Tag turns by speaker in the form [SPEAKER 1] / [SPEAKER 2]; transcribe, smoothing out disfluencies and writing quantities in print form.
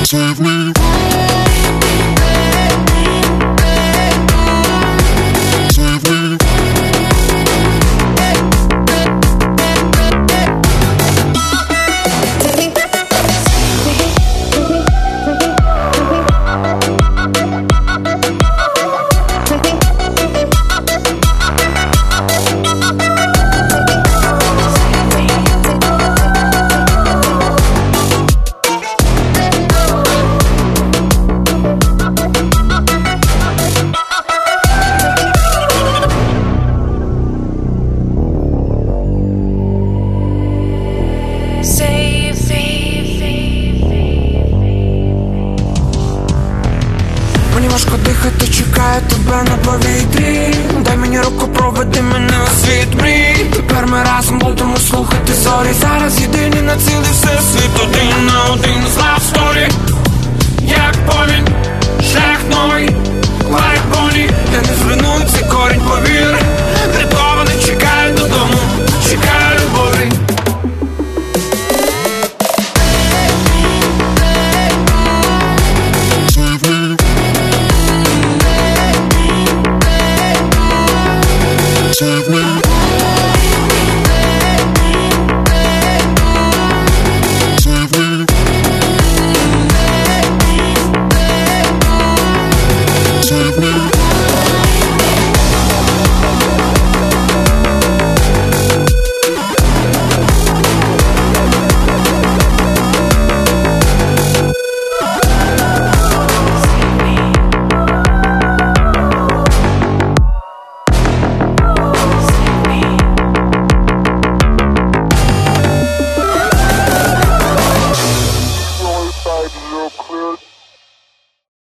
[SPEAKER 1] Save me.
[SPEAKER 2] Мені важко дихати, чекаю тебе на повітрі. Дай мені руку, проведи мене у світ мрій. Тепер ми разом будемо слухати зорі. Зараз єдині на цілий всесвіт, один на один з нами.